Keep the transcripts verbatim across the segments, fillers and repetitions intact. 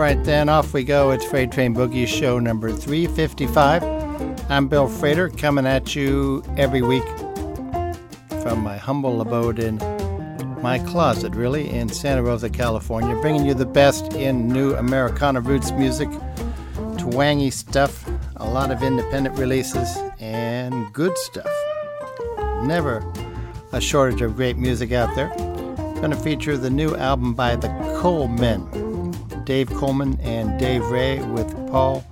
right, then off we go. It's Freight Train Boogie show number three fifty-five. I'm Bill Frater, coming at you every week from my humble abode in my closet, really, in Santa Rosa, California, bringing you the best in new Americana roots music, twangy stuff, a lot of independent releases, and good stuff. Never a shortage of great music out there. Going to feature the new album by the Colemen, Dave Coleman and Dave Ray, with Paul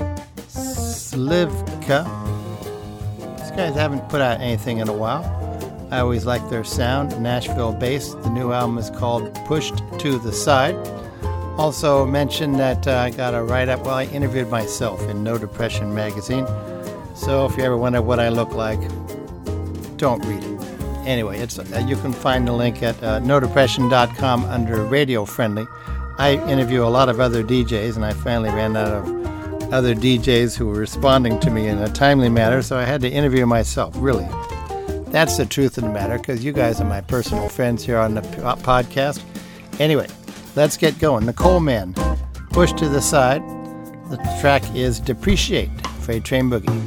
Slivka. These guys haven't put out anything in a while. I always like their sound, Nashville-based. The new album is called Pushed to the Side. Also mentioned that uh, I got a write-up, well, I interviewed myself in No Depression magazine. So if you ever wonder what I look like, don't read it. Anyway, it's uh, you can find the link at uh, no depression dot com under Radio Friendly. I interview a lot of other D Js, and I finally ran out of other D Js who were responding to me in a timely manner, so I had to interview myself, really. That's the truth of the matter, because you guys are my personal friends here on the p- podcast. Anyway, let's get going. The Colemen, Pushed to the Side. The track is Depreciate, Freight Train Boogie.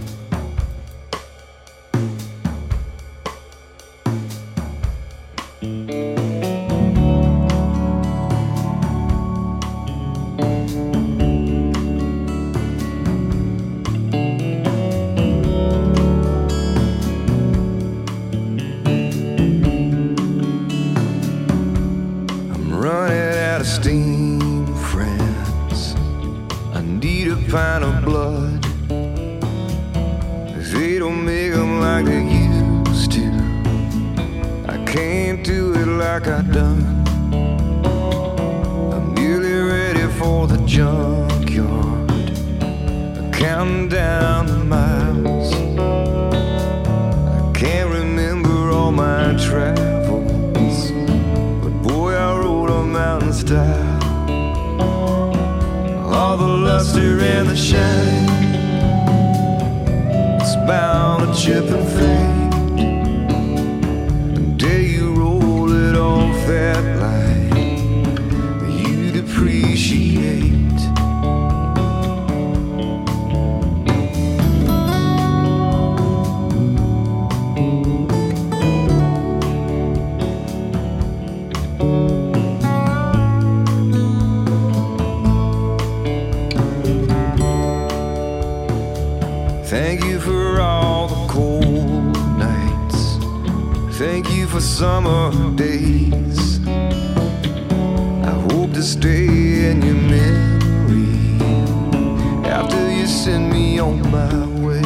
Thank you for all the cold nights. Thank you for summer days. I hope to stay in your memory after you send me on my way.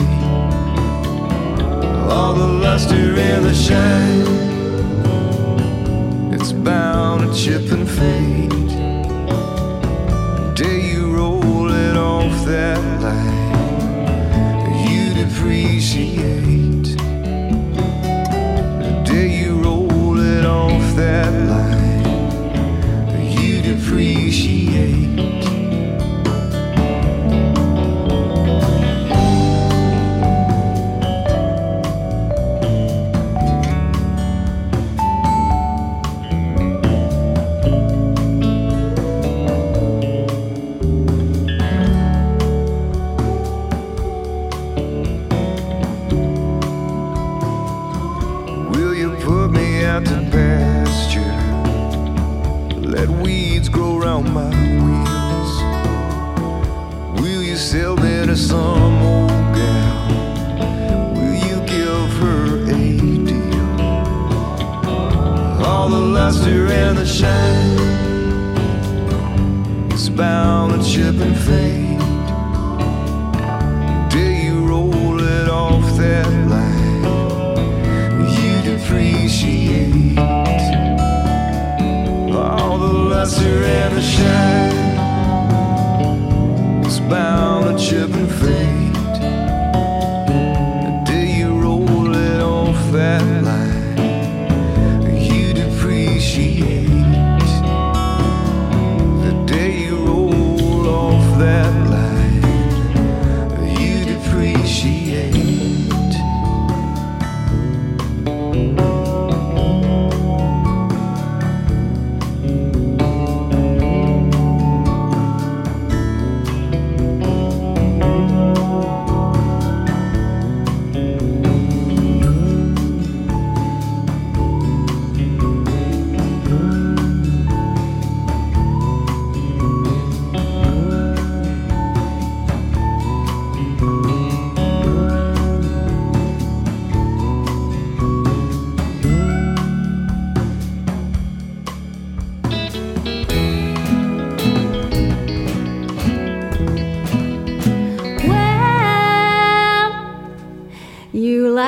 All the luster and the shine, it's bound to chip and fade. The day you roll it off that line, appreciate the day you roll it off that line. You'd appreciate. Some old gal, will you give her a deal? All the luster and the shine, it's bound to chip and fade. The day you roll it off that line, you'd appreciate all the luster and the shine, it's bound to chip and fade. The day you roll it off that line, you'd appreciate. The day you roll off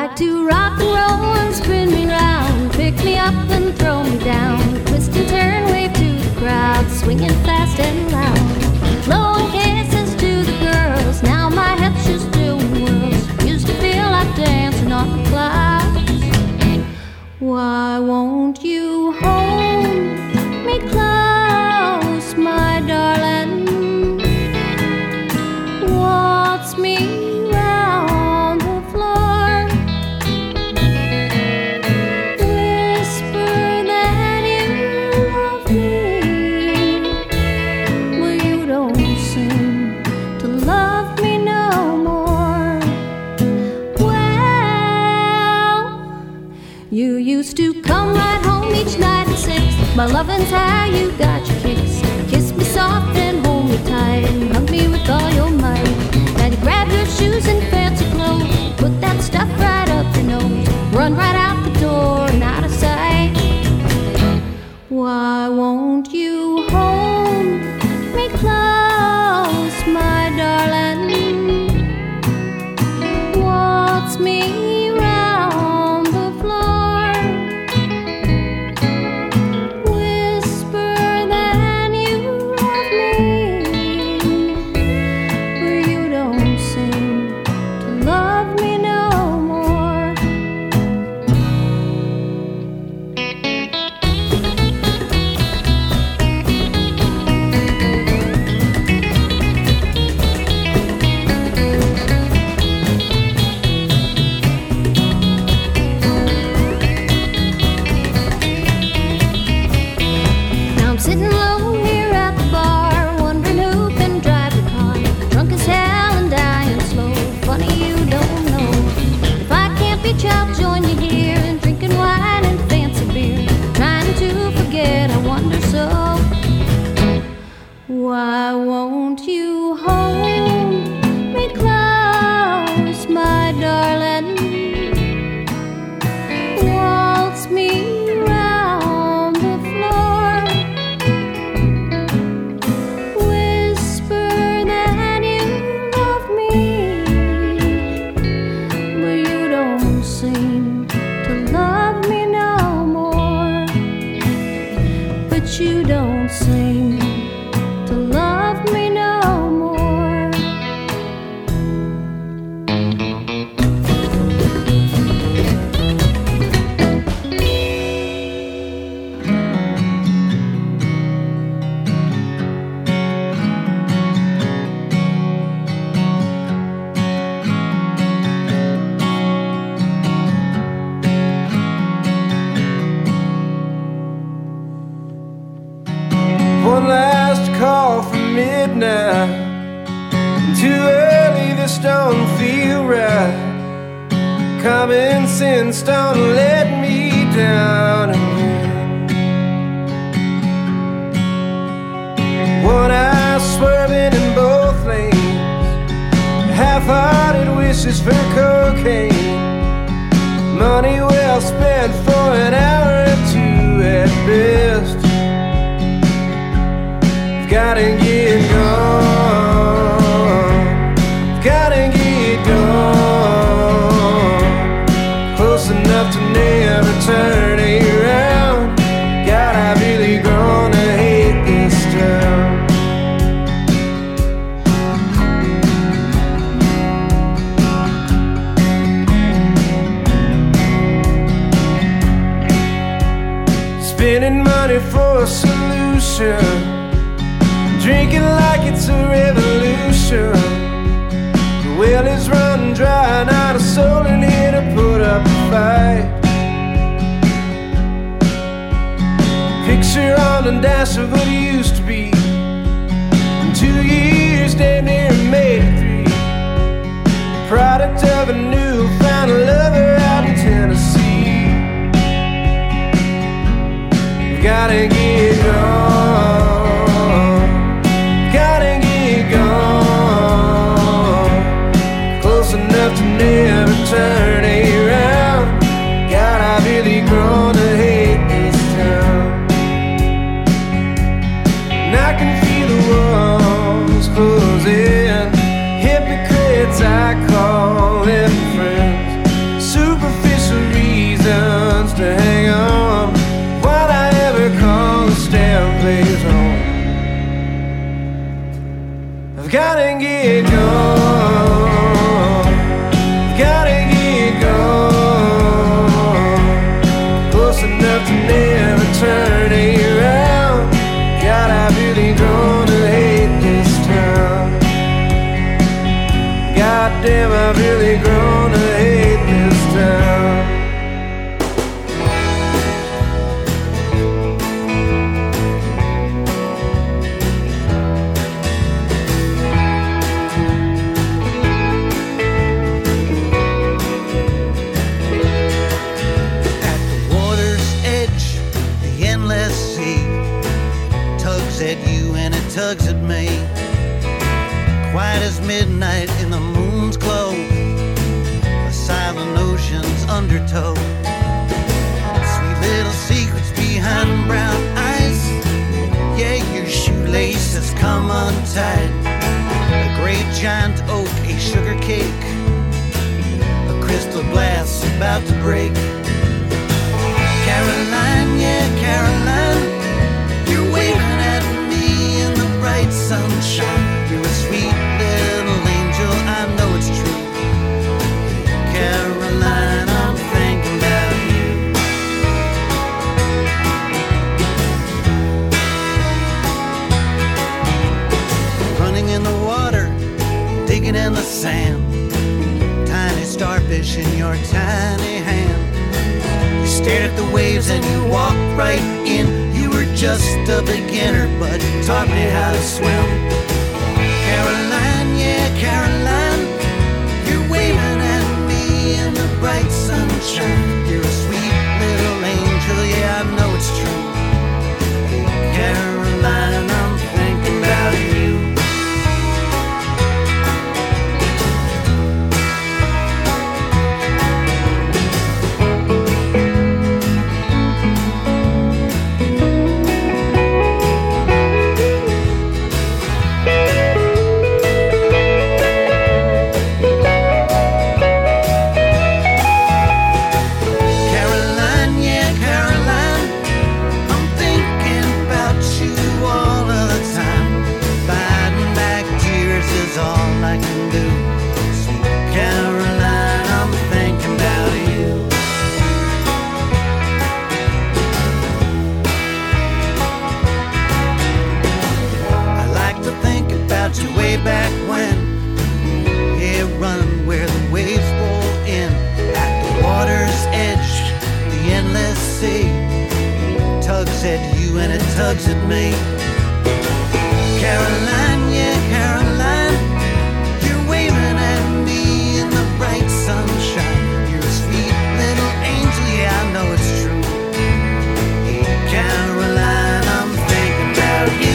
like to rock and roll and spin me round, pick me up and throw me down, twist and turn, wave to the crowd, swinging fast and loud, blowing kisses to the girls. Now my head's just doing whirls. Used to feel like dancing on the clouds. Why won't you hold me close, my darling? Waltz me round the floor. Whisper that you love me, but you don't seem to love me no more. Well, you used to come right home each night at six. My lovin's how you got your kicks. Kiss me soft and hold me tight and hug me with all your might. Now you grab your shoes and fancy clothes, put that stuff right up your nose, run right out the door and out of sight. Why won't you hold me close, my darling? Waltz me round the floor. Whisper that you love me, but you don't seem to love me no more. Now I'm sitting low here at the bar, wondering who can drive the car. Drunk as hell and dying slow. Funny you don't know. If I can't beach, I'll join you here and drinking wine and fancy beer, trying to forget. I wonder so. Why won't you hold me close, my darling? Waltz me round the floor. Whisper that you love me, but you don't seem to love me no more. But you don't seem to love me no more. One last call from midnight. Too early, this don't feel right. Common sense don't let me down again. One eye swerving in both lanes, half-hearted wishes for cocaine. Money well spent for an hour or two at best. Gotta get gone, gotta get gone, close enough to never turn around. God, I really gonna hate this town. Spending money for a solution, drinking like it's a revolution. The well is run dry, not a soul in here to put up a fight. Picture on the dash of what it used to be. In two years, damn near made it three. Product of a newfound lover out in Tennessee. Gotta get gone, gotta get gone, close enough to never turn around. God, I've really grown to hate this town. And I can feel the walls closing, hypocrites I call them friends. Super get gone, gotta get gone, close enough to never turn around. God, I really gonna hate this town. God damn, I really gonna hate this town. Tugs at me, quiet as midnight in the moon's glow, a silent ocean's undertow, sweet little secrets behind brown eyes. Yeah, your shoelaces come untied, a great giant oak, a sugar cake, a crystal glass about to break. Caroline, yeah, Caroline, you're waving at bright sunshine. You're a sweet little angel, I know it's true. Caroline, I'm thinking about you. Running in the water, digging in the sand, tiny starfish in your tiny hand. You stared at the waves and you walked right in. You were just a beginner, but you taught me how to swim. Caroline, yeah, Caroline, you're waving at me in the bright sunshine. You're a sweet little angel, yeah, I know it's true. Caroline, I'm thinking about you. Back when, yeah, running where the waves roll in, at the water's edge, the endless sea, tugs at you and it tugs at me. Caroline, yeah, Caroline, you're waving at me in the bright sunshine. You're a sweet little angel, yeah, I know it's true. Caroline, I'm thinking about you.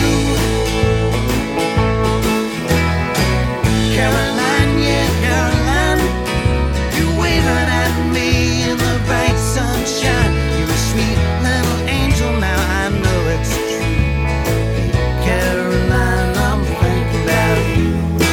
Caroline, yeah, Caroline, you're waving at me in the bright sunshine. You're a sweet little angel, now I know it's true. Caroline, I'm thinking about you.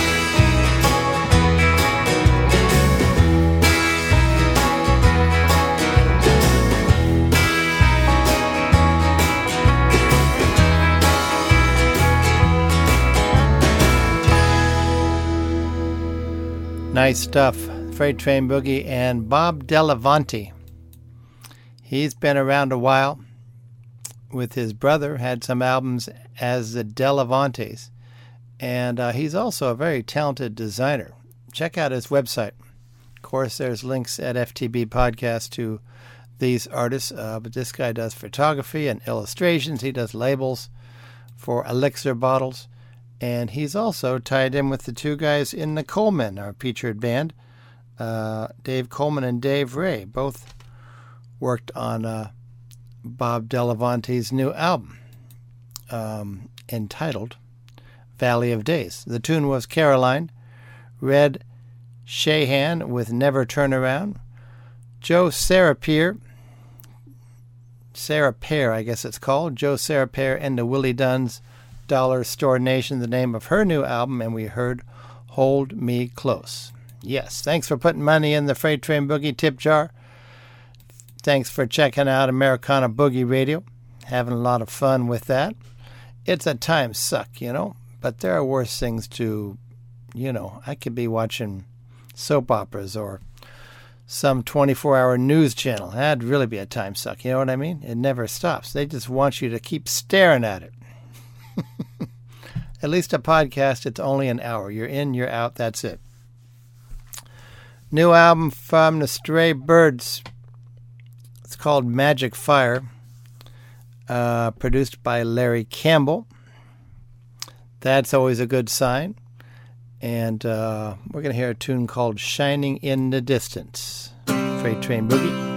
Nice stuff. Freight Train Boogie and Bob Delavanti. He's been around a while. With his brother, had some albums as the Delavantes. And uh, he's also a very talented designer. Check out his website. Of course, there's links at F T B Podcast to these artists. Uh, but this guy does photography and illustrations. He does labels for elixir bottles. And he's also tied in with the two guys in the Coleman, our featured band, uh, Dave Coleman and Dave Ray. Both worked on uh, Bob Delavante's new album um, entitled Valley of Days. The tune was Caroline, Red Shahan with Never Turn Around, Joe Sarapere, Sarah Pear, I guess it's called, Joe Sarapere and the Willie Dunn's Dollar Store Nation, the name of her new album, and we heard Hold Me Close. Yes, thanks for putting money in the Freight Train Boogie tip jar. Thanks for checking out Americana Boogie Radio. Having a lot of fun with that. It's a time suck, you know, but there are worse things to you know, I could be watching soap operas or some twenty-four hour news channel. That'd really be a time suck. You know what I mean? It never stops. They just want you to keep staring at it. At least a podcast, it's only an hour. You're in, you're out, that's it. New album from the Stray Birds. It's called Magic Fire. Uh, produced by Larry Campbell. That's always a good sign. And uh, we're going to hear a tune called Shining in the Distance. Freight Train Boogie.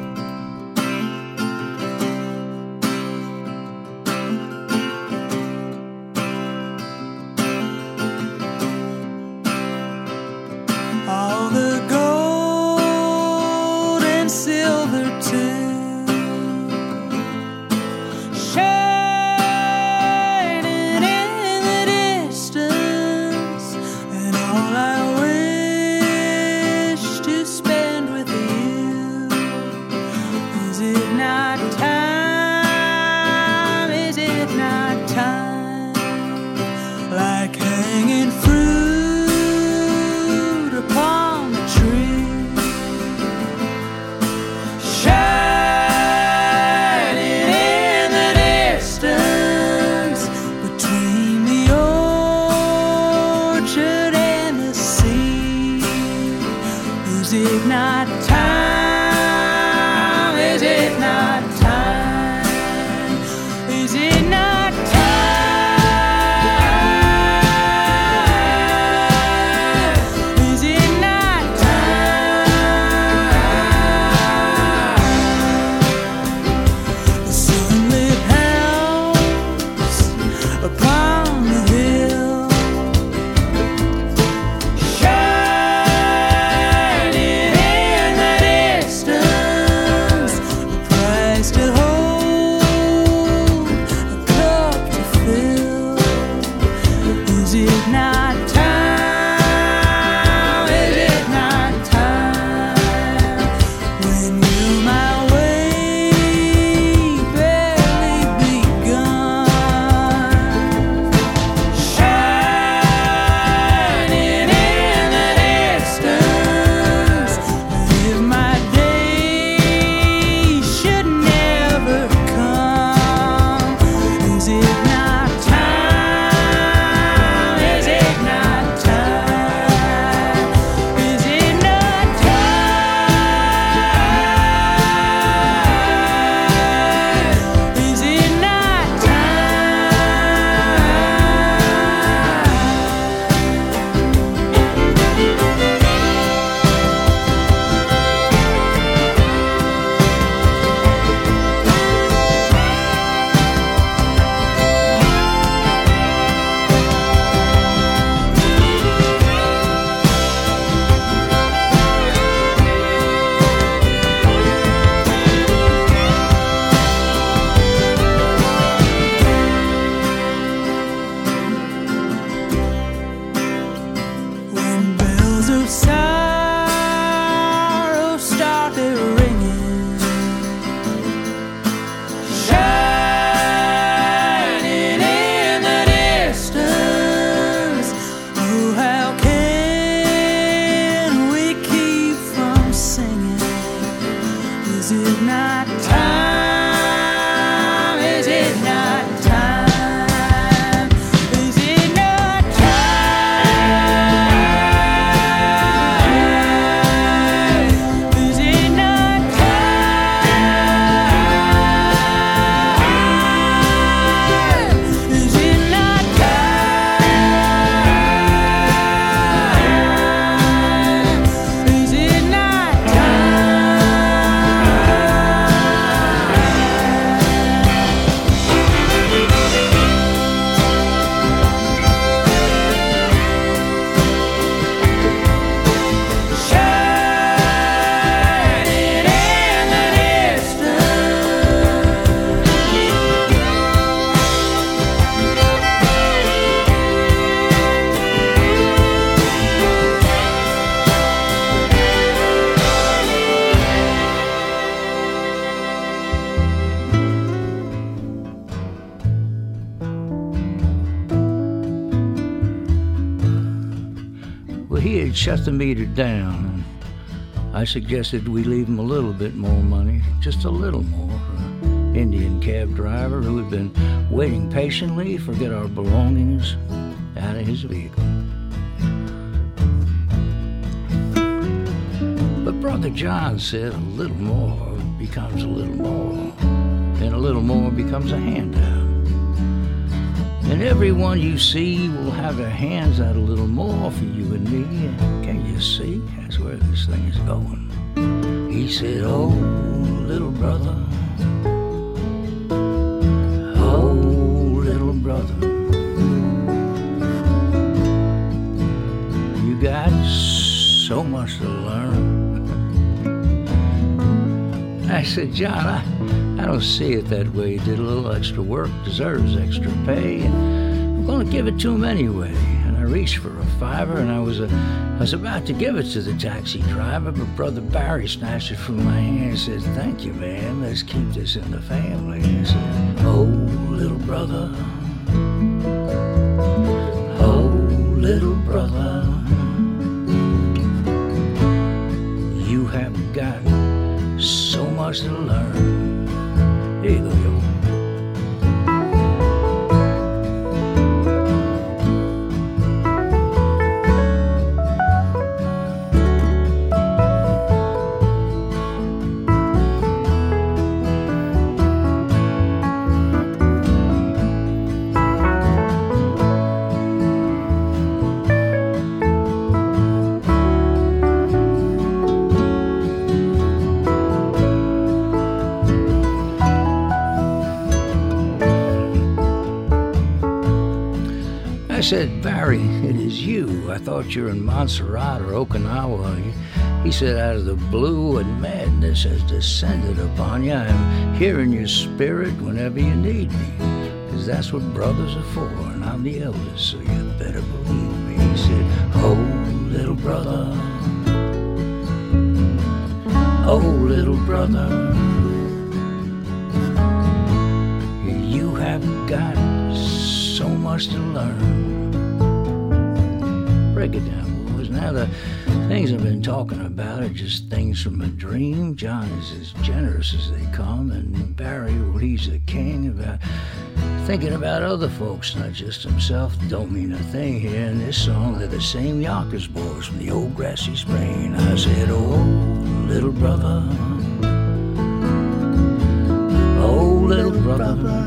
Christ he had shut the meter down, and I suggested we leave him a little bit more money, just a little more, for an Indian cab driver who had been waiting patiently to get our belongings out of his vehicle. But Brother John said a little more becomes a little more, and a little more becomes a handout. And everyone you see will have their hands out a little more for you and me. Can you see? That's where this thing is going. He said, oh, little brother, oh, little brother, you got so much to learn. I said, John, I, I don't see it that way. He did a little extra work, deserves extra pay, and I'm going to give it to him anyway. And I reached for a fiver, and I was, a, I was about to give it to the taxi driver, but Brother Barry snatched it from my hand and said, thank you, man. Let's keep this in the family. And I said, oh, little brother, oh, little brother, you have got so much to learn. Here you go, yo. I said, Barry, it is you. I thought you were in Montserrat or Okinawa. He, he said, out of the blue, and madness has descended upon you. I'm here in your spirit whenever you need me, because that's what brothers are for, and I'm the eldest, so you better believe me. He said, oh, little brother, oh, little brother, you have got so much to learn. Break it down, boys. Now the things I've been talking about are just things from a dream. John is as generous as they come, and Barry, well, he's the king about thinking about other folks, not just himself. Don't mean a thing here in this song. They're the same Yonkers boys from the old grassy spring. I said, oh, little brother, oh, little brother,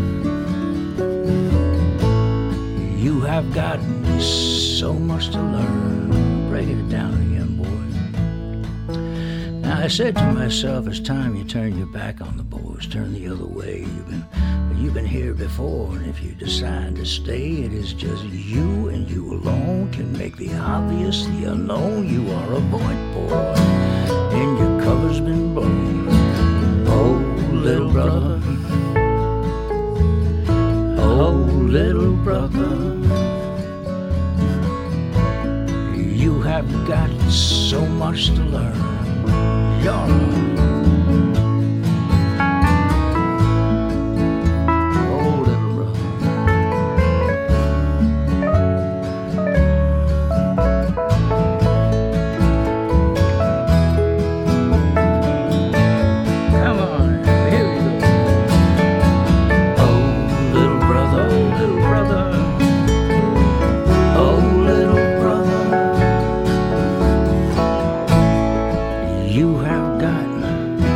you have got so much to learn. Break it down again, boy. Now I said to myself, it's time you turn your back on the boys, turn the other way. You've been, you've been here before, and if you decide to stay, it is just you and you alone can make the obvious the unknown. You are a void boy, and your cover's been blown. Oh, little brother, oh, little brother, you have got so much to learn. You're oh, little brother. Come on, here we go. Oh, little brother, little brother, oh, little brother, you have got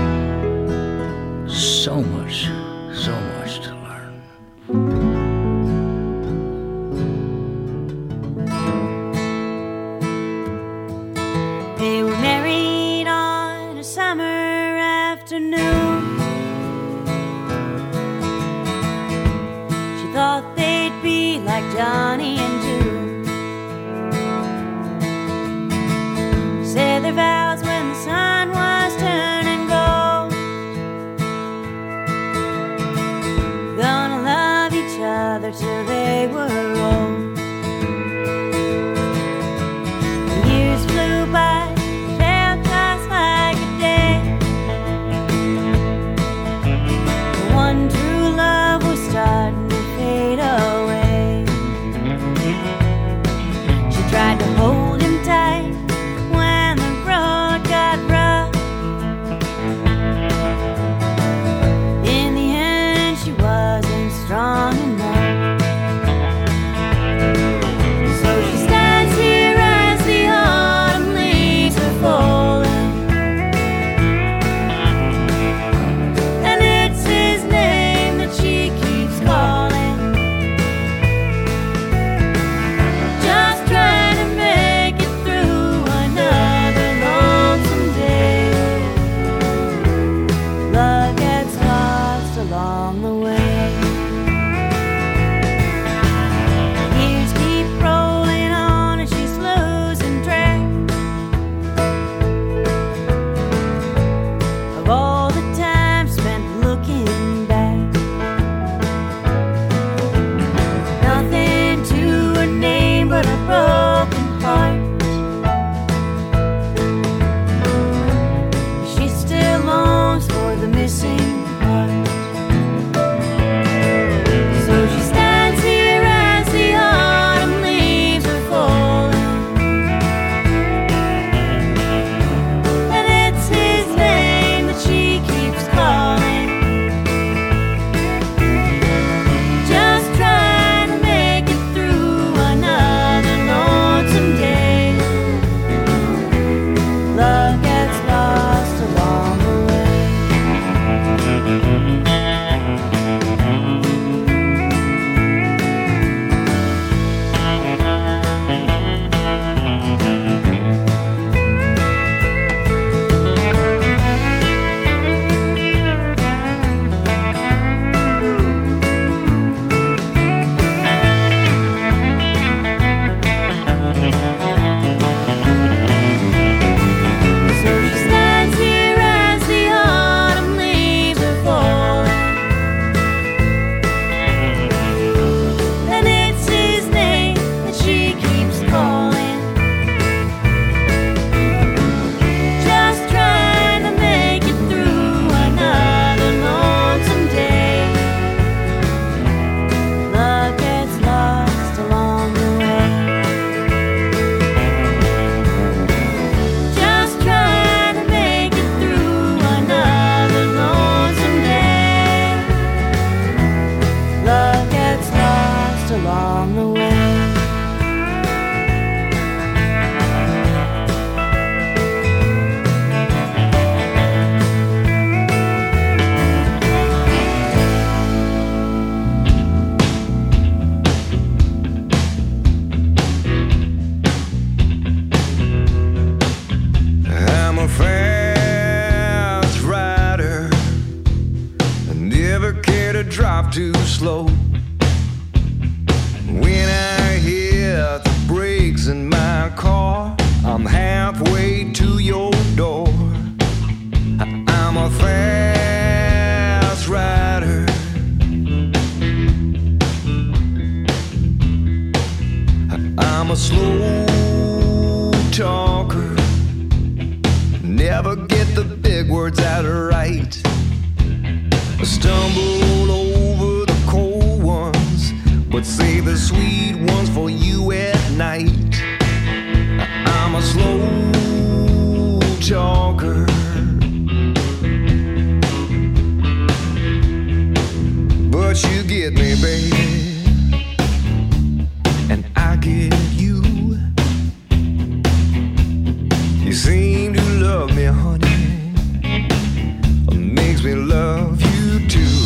slow. When I hit the brakes in my car, I'm halfway to your door. I'm a fast rider. I'm a slow talker. Never get the big words out right. I stumble over the cold ones, but save the sweet ones for you at night. I'm a slow talker. But you get me, baby, and I get you. You seem to love me, honey. It makes me love you too.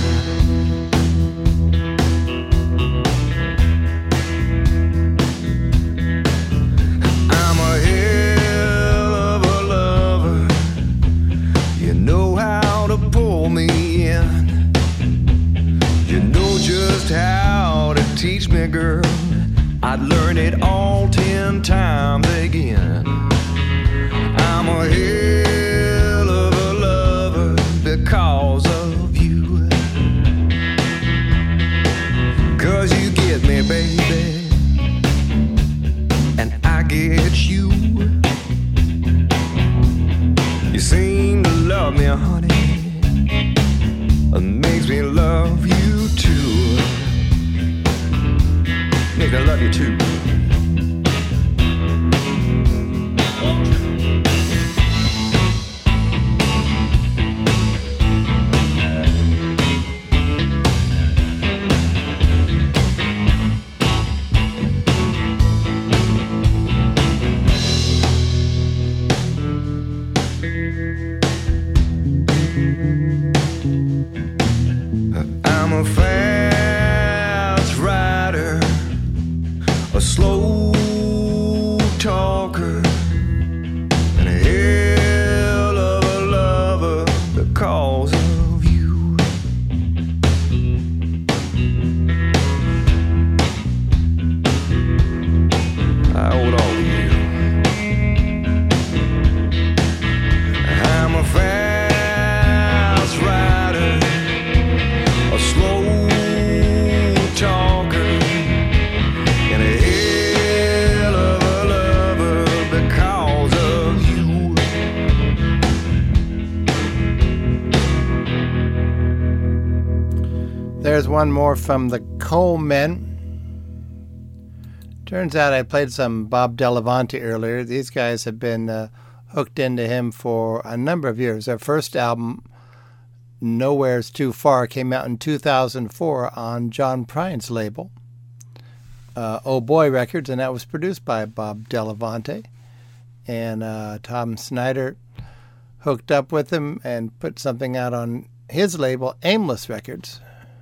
I'm a hell of a lover. You know how to pull me in. You know just how to teach me, girl. I'd learn it all ten times again. I'm a hell of a lover because of you. 'Cause you get me, baby, and I get you. You seem to love me, honey. It makes me love you too. Makes me love you too. I'm a fast rider, a slow talker, and a hell of a lover because of you. I owe it all to you. I'm a fast rider, a slow talker, and a hell of a lover because of you. There's one more from the Colemen. Turns out I played some Bob Delavante earlier. These guys have been uh, hooked into him for a number of years. Their first album, Nowhere's Too Far, came out in two thousand four on John Prine's label, uh, Oh Boy Records, and that was produced by Bob Delavante. And uh, Tom Snyder hooked up with him and put something out on his label, Aimless Records.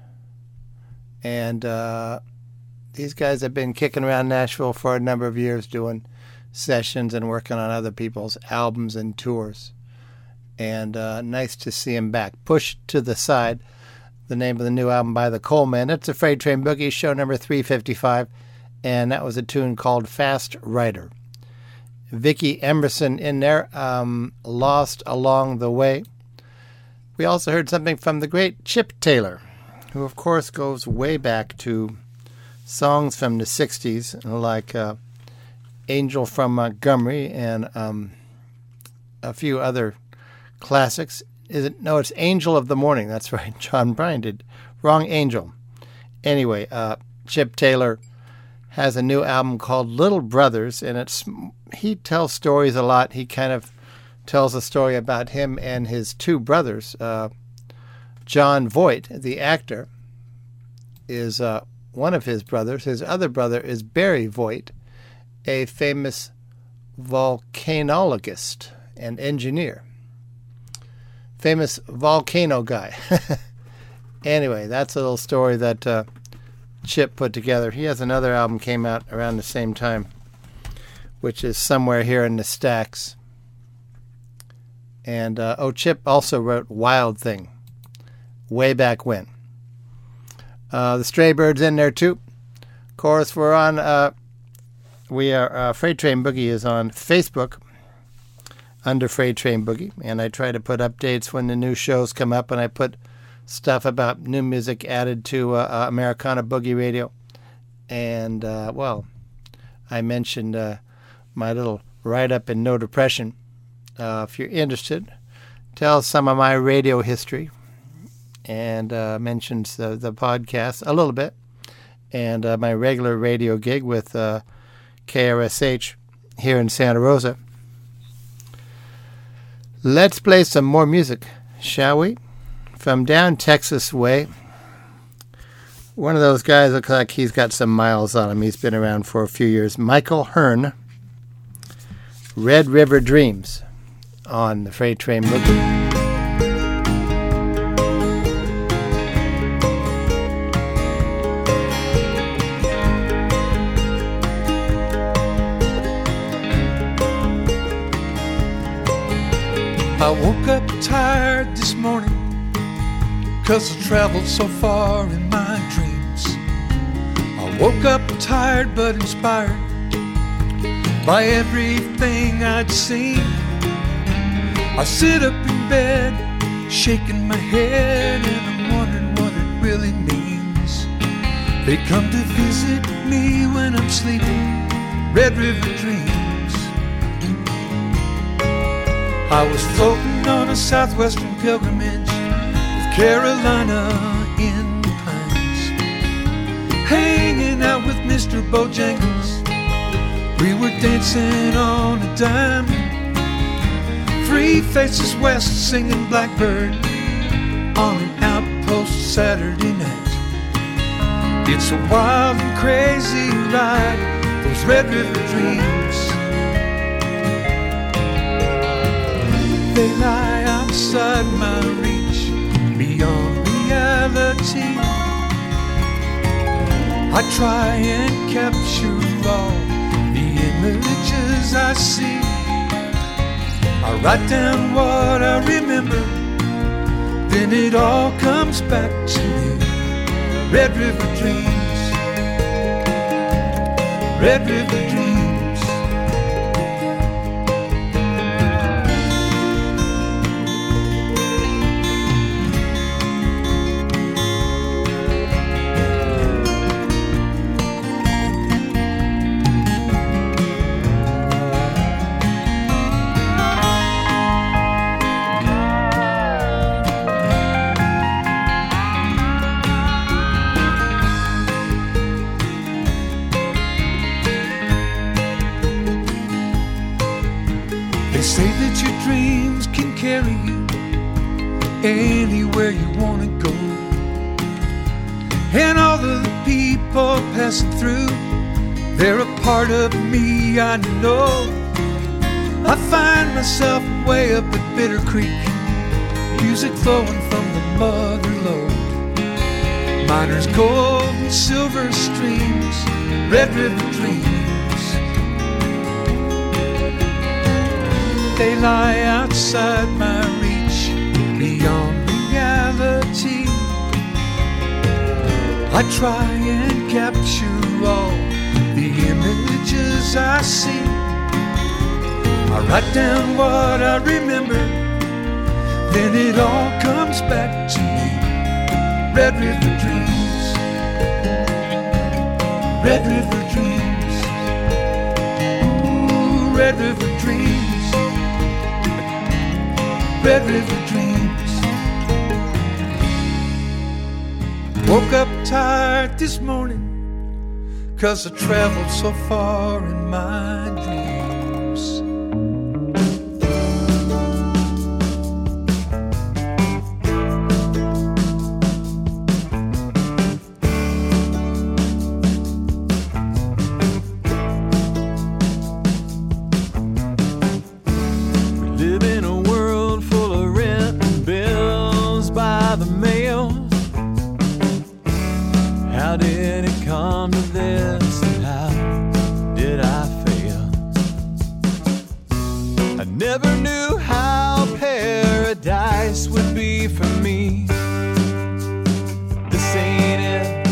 And uh, these guys have been kicking around Nashville for a number of years doing sessions and working on other people's albums and tours. And uh, nice to see him back. Pushed to the Side, the name of the new album by the Colemen. It's a Freight Train Boogie, show number three fifty-five, and that was a tune called Fast Rider. Vicki Emerson in there, um, Lost Along the Way. We also heard something from the great Chip Taylor, who of course goes way back to songs from the sixties, like uh, Angel from Montgomery and um, a few other classics. Is it? No, it's Angel of the Morning. That's right. John Bryan did. Wrong Angel. Anyway, uh, Chip Taylor has a new album called Little Brothers, and it's he tells stories a lot. He kind of tells a story about him and his two brothers. Uh, John Voight, the actor, is uh, one of his brothers. His other brother is Barry Voight, a famous volcanologist and engineer. Famous volcano guy. Anyway, that's a little story that uh, Chip put together. He has another album came out around the same time, which is somewhere here in the stacks. And, uh, oh, Chip also wrote Wild Thing way back when. Uh, the Stray Birds in there too. Of course, we're on. Uh, we are uh, Freight Train Boogie is on Facebook under Freight Train Boogie, and I try to put updates when the new shows come up, and I put stuff about new music added to uh, uh, Americana Boogie Radio. And uh, well, I mentioned uh, my little write-up in No Depression. Uh, if you're interested, tell some of my radio history, and uh, mentions the, the podcast a little bit, and uh, my regular radio gig with uh, K R S H here in Santa Rosa. Let's play some more music, shall we? From down Texas way, one of those guys looks like he's got some miles on him. He's been around for a few years. Michael Hearn, Red River Dreams on the Freight Train Boogie. I woke up tired this morning, 'cause I traveled so far in my dreams. I woke up tired but inspired by everything I'd seen. I sit up in bed, shaking my head, and I'm wondering what it really means. They come to visit me when I'm sleeping, Red River Dreams. I was floating on a southwestern pilgrimage with Carolina in the pines, hanging out with Mister Bojangles. We were dancing on a dime, three faces west singing Blackbird on an outpost Saturday night. It's a wild and crazy ride, those Red River Dreams. They lie outside my reach, beyond reality. I try and capture all the images I see. I write down what I remember, then it all comes back to me. Red River Dreams, Red River Dreams. Say that your dreams can carry you anywhere you want to go, and all the people passing through, they're a part of me, I know. I find myself way up at Bitter Creek, music flowing from the mother lode. Miners' gold and silver streams, Red River Dreams. They lie outside my reach, beyond reality. I try and capture all the images I see. I write down what I remember, then it all comes back to me. Red River Dreams, Red River Dreams, ooh, Red River Dreams. Red River Dreams. Woke up tired this morning, 'cause I traveled so far in my dreams. Would be for me. This ain't it.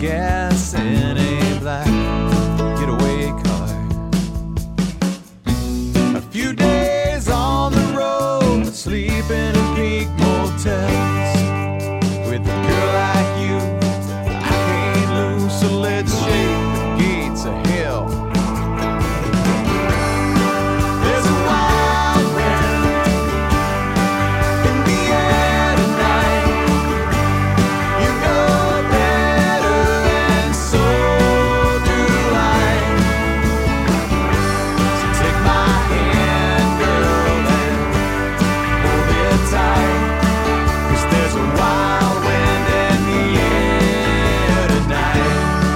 gas in a black getaway car. A few days on the road, sleeping in peak motels. With a girl like you, I can't lose, so let's shake the gates of hell. There's a wild wind in the air tonight. You know better, and so do I. So take my hand, girl, and hold it tight. 'Cause there's a wild wind in the air tonight.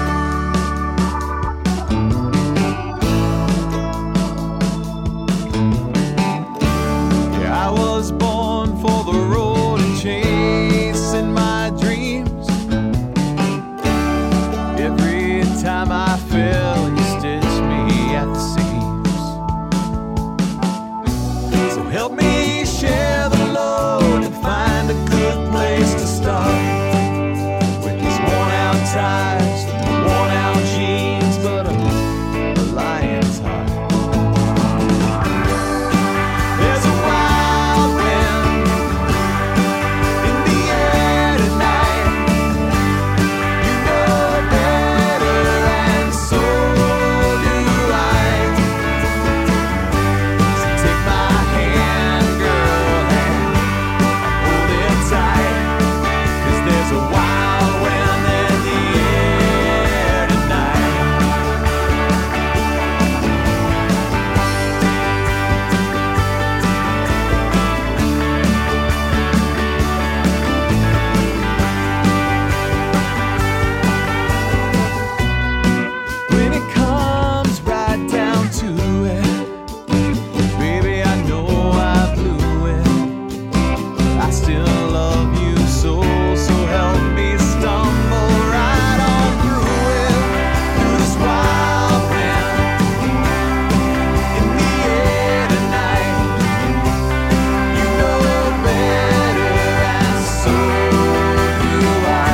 Yeah, I was born for the road and chasing my dreams. Every time I fell, you stitched me at the seams. So help me share the load and find a good place to start. With these worn out tires, worn out jeans, but a, a lion's heart. There's a wild wind in the air tonight. You know better, and so do I. So take my hand, girl, and hold it tight. 'Cause there's a wild wind in the air tonight. When it comes right down to it, baby, I know I blew it. I still love you so, so help me stumble right on through it. Through this wild wind in the air tonight. You know better, and so do I.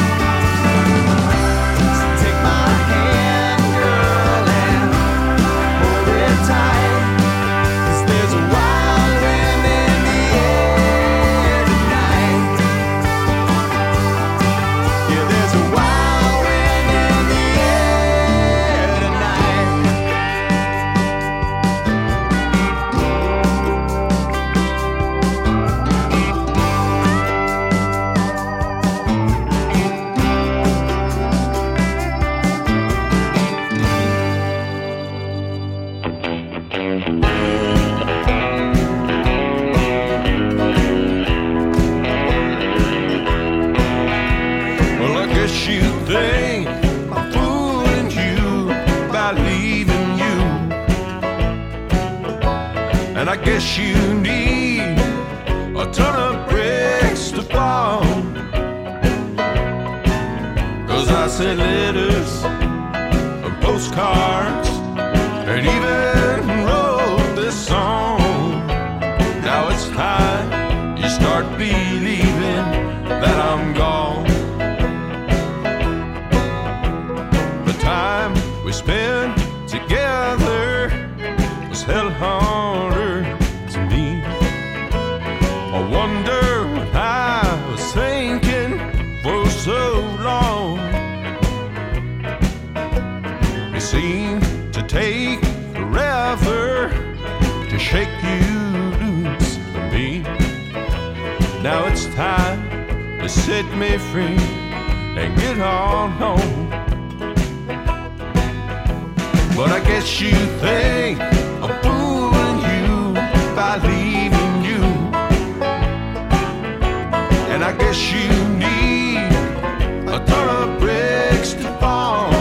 So take my hand, girl, and hold it tight. 'Cause there's a wild wind in the air tonight. Yeah, there's a wild wind in the air tonight. Well, I guess you think I'm fooling you by leaving you. And I guess you need a ton of bricks to fall. 'Cause I sent letters and postcards and even wrote this song. Now it's time you start believing that I'm gone. The time we spent together was hell harder to me. I wonder what I was thinking for so long. It seemed to take forever to shake you loose from me. Now it's time to set me free and get on home. But I guess you think I'm fooling you by leaving you. And I guess you need a ton of bricks to fall.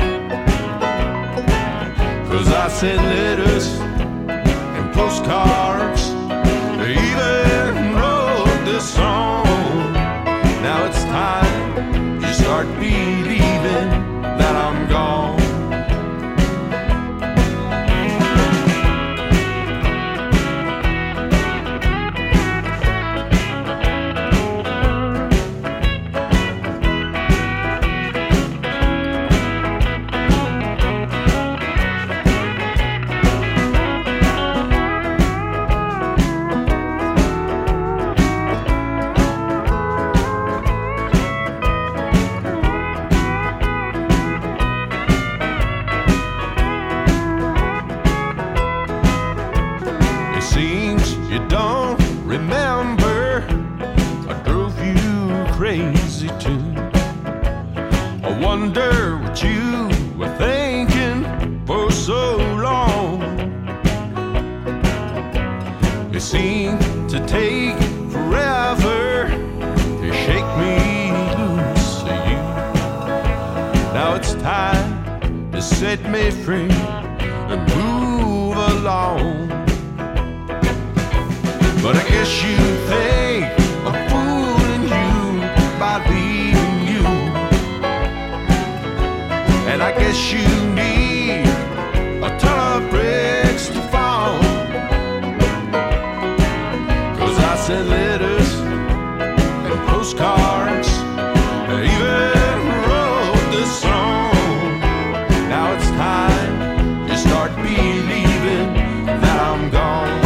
'Cause I sent letters and postcards, they even wrote this song. Now it's time you start believing that I'm gone. seems you don't remember I drove you crazy too. I wonder what you were thinking for so long. It seemed to take forever to shake me loose of you. Now it's time to set me free and move along. But I guess you think I'm fooling you by leaving you, and I guess you need a ton of bricks to fall. Cause I send letters and postcards, I even wrote this song. Now it's time to start believing that I'm gone.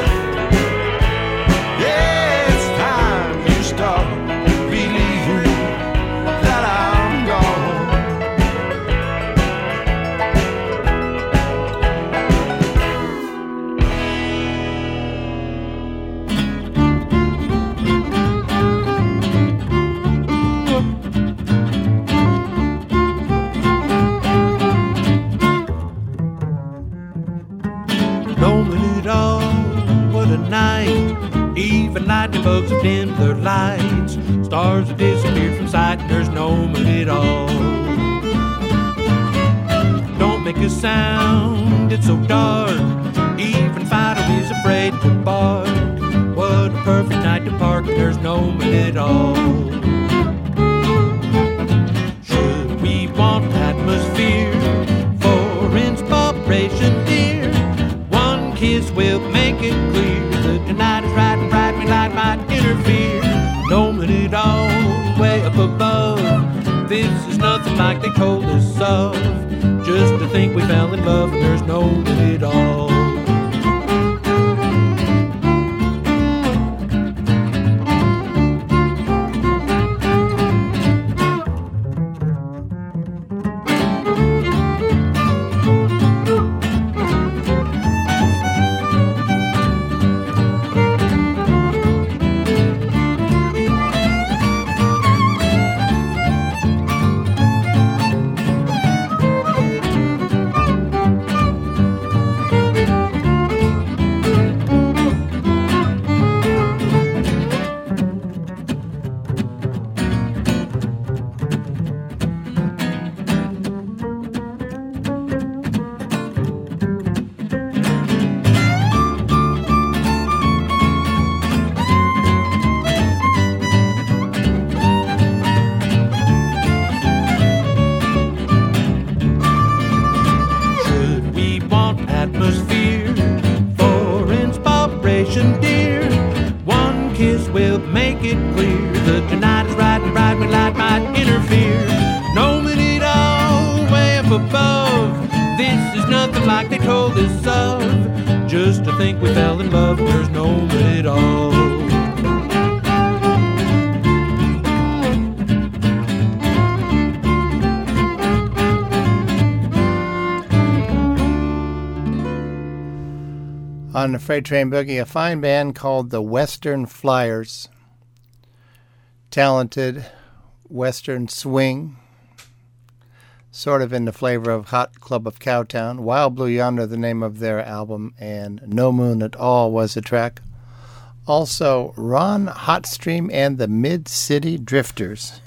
Even lightning bugs have dimmed their lights. Stars have disappeared from sight, and there's no moon at all. Don't make a sound, it's so dark. Even Fido is afraid to bark. What a perfect night to park, and there's no moon at all. Should we want atmosphere for inspiration, dear? One kiss will make it clear that tonight is right and bright, we light might interfere. No moon at all, way up above. This is nothing like they told us of. Just to think we fell in love and there's no moon at all. On the Freight Train Boogie, a fine band called the Western Flyers. Talented Western swing, sort of in the flavor of Hot Club of Cowtown. Wild Blue Yonder, the name of their album, and No Moon at All was the track. Also, Ron Hotstream and the Mid-City Drifters.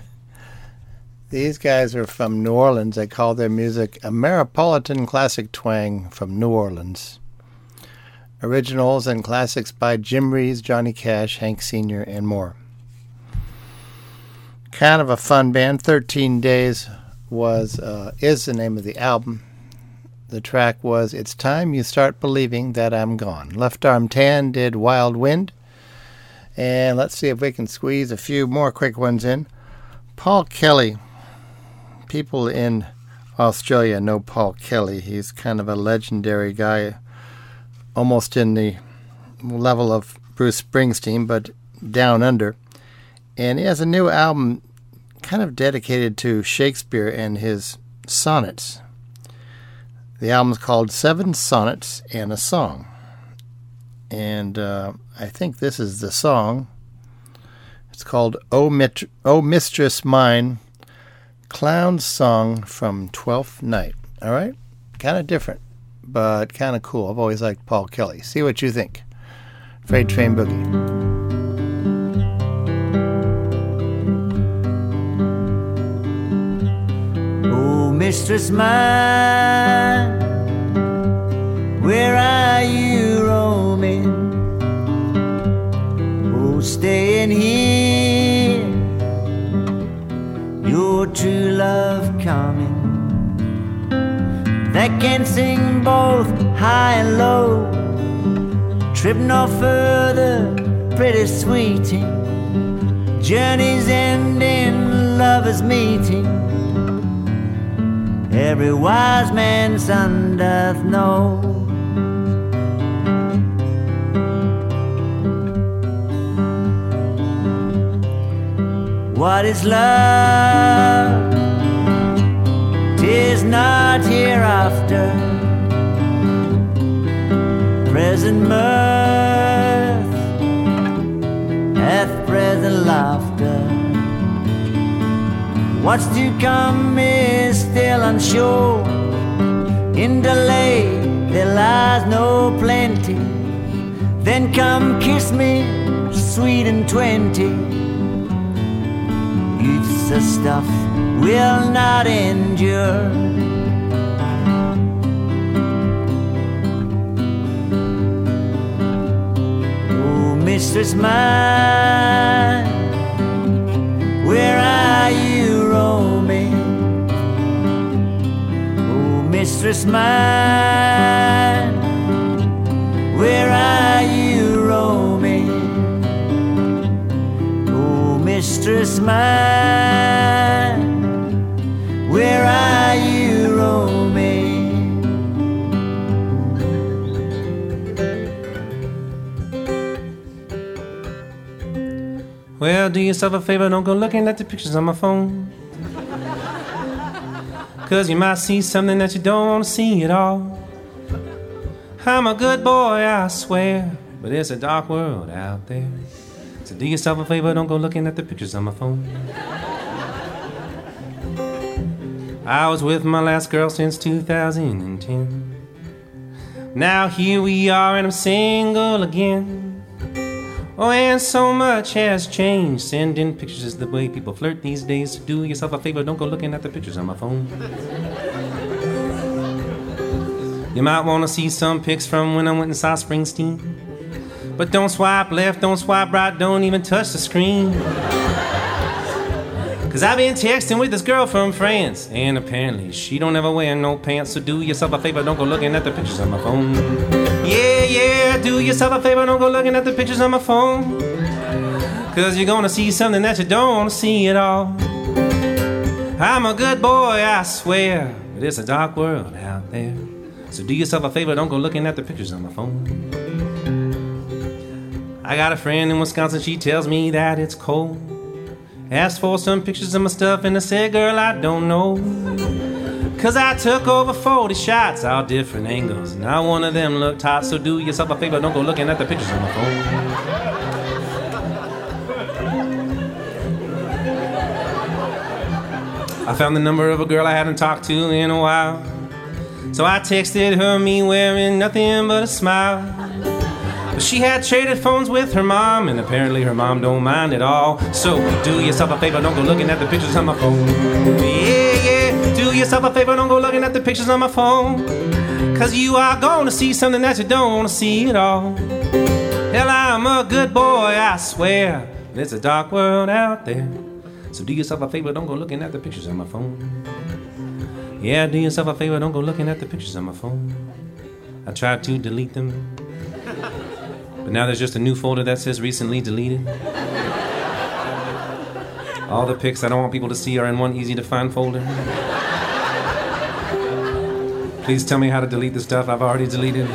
These guys are from New Orleans. They call their music Ameripolitan Classic Twang from New Orleans. Originals and classics by Jim Reeves, Johnny Cash, Hank Senior, and more. Kind of a fun band. thirteen Days was uh, is the name of the album. The track was It's Time You Start Believing That I'm Gone. Left Arm Tan did Wild Wind. And let's see if we can squeeze a few more quick ones in. Paul Kelly. People in Australia know Paul Kelly. He's kind of a legendary guy, almost in the level of Bruce Springsteen, but down under. And he has a new album kind of dedicated to Shakespeare and his sonnets. The album's called Seven Sonnets and a Song. And uh, I think this is the song. It's called Oh, Mit- oh Mistress Mine, Clown's Song from Twelfth Night. All right? Kind of different, but kind of cool. I've always liked Paul Kelly. See what you think. Freight Train Boogie. Mistress mine, where are you roaming? Oh, staying here, your true love coming, that can sing both high and low, trip no further, pretty sweeting, journey's ending, lovers meeting. Every wise man's son doth know. What is love? 'Tis not hereafter. Present mirth hath present laughter. What's to come is still unsure. In delay there lies no plenty. Then come kiss me, sweet and twenty. Youth's a stuff will not endure. Oh, mistress mine, where are you roaming? Oh, mistress mine, where are you roaming? Oh, mistress mine, where are you roaming? Well, do yourself a favor, don't go looking at the pictures on my phone. Cause you might see something that you don't want to see at all. I'm a good boy, I swear, but it's a dark world out there. So do yourself a favor, don't go looking at the pictures on my phone. I was with my last girl since two thousand ten. Now here we are and I'm single again. Oh, and so much has changed. Sending pictures is the way people flirt these days. So do yourself a favor, don't go looking at the pictures on my phone. You might want to see some pics from when I went and saw Springsteen. But don't swipe left, don't swipe right, don't even touch the screen. Cause I've been texting with this girl from France, and apparently she don't ever wear no pants. So do yourself a favor, don't go looking at the pictures on my phone. Yeah, yeah, do yourself a favor, don't go looking at the pictures on my phone. Cause you're gonna see something that you don't wanna see at all. I'm a good boy, I swear, but it's a dark world out there. So do yourself a favor, don't go looking at the pictures on my phone. I got a friend in Wisconsin, she tells me that it's cold. Asked for some pictures of my stuff and I said, girl, I don't know. Cause I took over forty shots, all different angles, and not one of them looked hot. So do yourself a favor, don't go looking at the pictures on my phone. I found the number of a girl I hadn't talked to in a while. So I texted her, me wearing nothing but a smile. But she had traded phones with her mom, and apparently her mom don't mind at all. So do yourself a favor, don't go looking at the pictures on my phone. Yeah, yeah, do yourself a favor, don't go looking at the pictures on my phone. Cause you are gonna see something that you don't wanna see at all. Hell, I'm a good boy, I swear, but it's a dark world out there. So do yourself a favor, don't go looking at the pictures on my phone. Yeah, do yourself a favor, don't go looking at the pictures on my phone. I tried to delete them, but now there's just a new folder that says recently deleted. All the pics I don't want people to see are in one easy to find folder. Please tell me how to delete the stuff I've already deleted.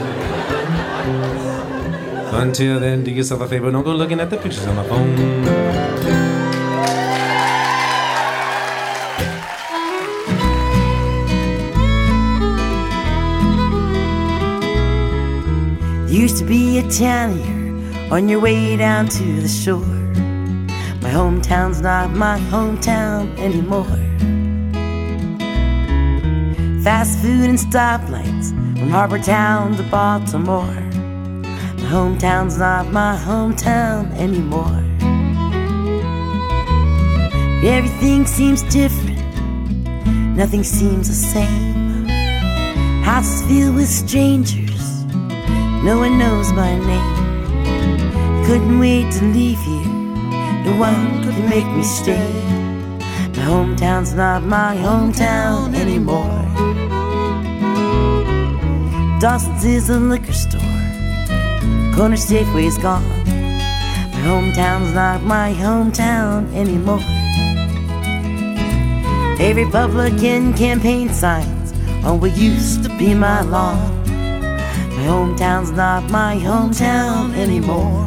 Until then, do yourself a favor, don't go looking at the pictures on my phone. Used to be a town here on your way down to the shore. My hometown's not my hometown anymore. Fast food and stoplights from Harbor Town to Baltimore. My hometown's not my hometown anymore. Everything seems different, nothing seems the same. Houses filled with strangers, no one knows my name. Couldn't wait to leave here, no one could make me stay. My hometown's not my hometown anymore. Dawson's is a liquor store, corner Safeway's gone. My hometown's not my hometown anymore. A Republican campaign signs on what used to be my lawn. My hometown's not my hometown anymore.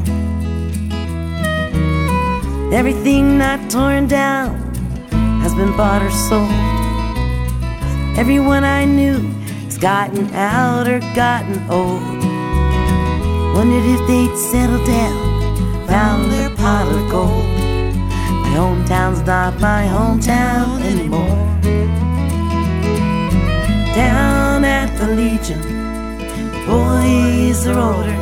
Everything not torn down has been bought or sold. Everyone I knew has gotten out or gotten old. Wondered if they'd settle down, found their pot of gold. My hometown's not my hometown anymore. Down at the Legion, the boys are older.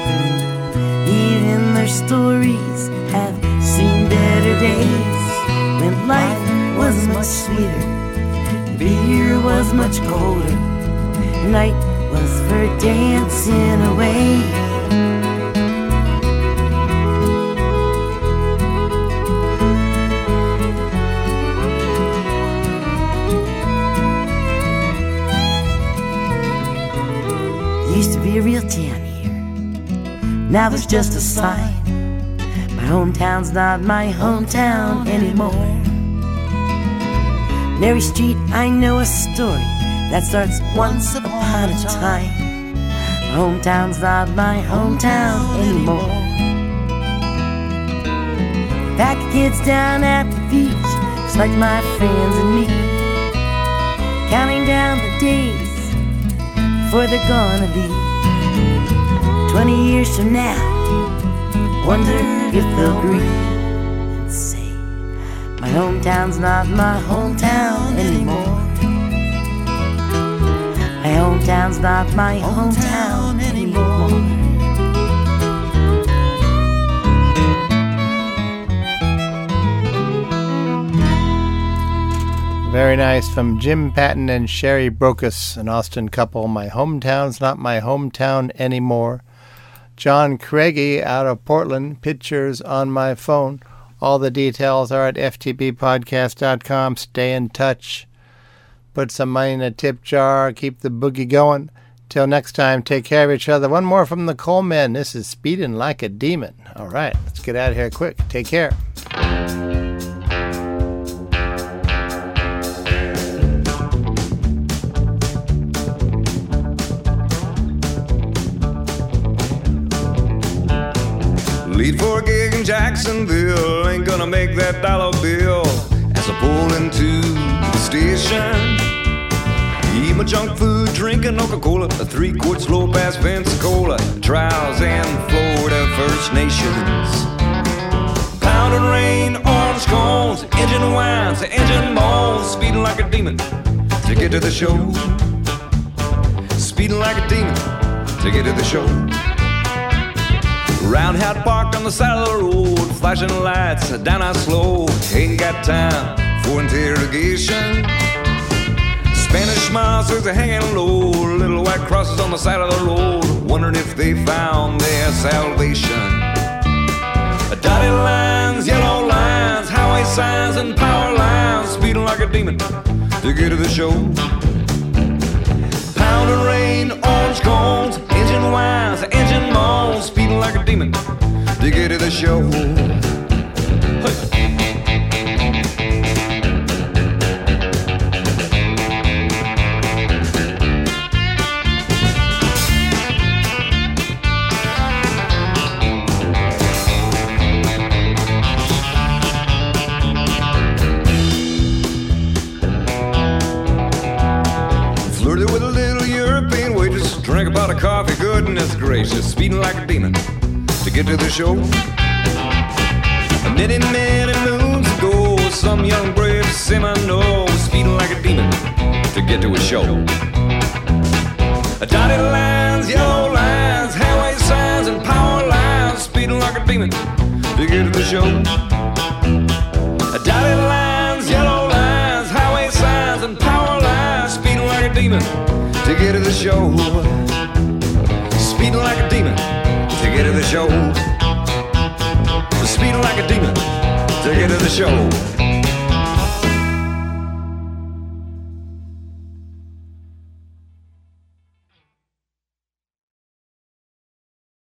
Even their stories have seen better days, when life was much sweeter, beer was much colder, night was for dancing away. Used to be a real town here, now there's just a sign. My hometown's not my hometown anymore. Mary Street, I know a story that starts once upon a time. My hometown's not my hometown anymore. Pack of kids down at the beach, just like my friends and me, counting down the days before they're gonna be. Twenty years from now, wonder if they'll agree and say, my hometown's not my hometown anymore. My hometown's not my hometown anymore. Very nice from Jim Patton and Sherry Brocas, an Austin couple. My hometown's not my hometown anymore. John Craigie out of Portland, pictures on my phone. All the details are at f t b podcast dot com. Stay in touch. Put some money in a tip jar. Keep the boogie going. Till next time, take care of each other. One more from the Colemen. This is Speeding Like a Demon. All right, let's get out of here quick. Take care. Lead for a gig in Jacksonville, ain't gonna make that dollar bill. As I pull into the station, eat my junk food, drinking Coca-Cola, a three-quart slow-pass Pensacola, trials and Florida First Nations. Pounding rain, orange cones, engine whines, engine moans, speeding like a demon to get to the show. Speeding like a demon to get to the show. Roundhouse parked on the side of the road, flashing lights, down I slow. Ain't got time for interrogation. Spanish smiles are hanging low, little white crosses on the side of the road, wondering if they found their salvation. Dotted lines, yellow lines, highway signs and power lines, speeding like a demon to get to the show. Pounding rain, orange cones, engine whines, engine moans, speeding like a demon to get to the show. Hey. Flirted with a little European waitress, drank about a coffee, goodness gracious. Speed speeding like a demon to get to the show. Many, many moons ago, some young brave Seminole was speeding like a demon to get to a show. Dotted lines, yellow lines, highway signs, and power lines, speeding like a demon to get to the show. Dotted lines, yellow lines, highway signs, and power lines, speeding like a demon to get to the show. Speeding like a demon to get to the show. Speeding like a demon to get to the show.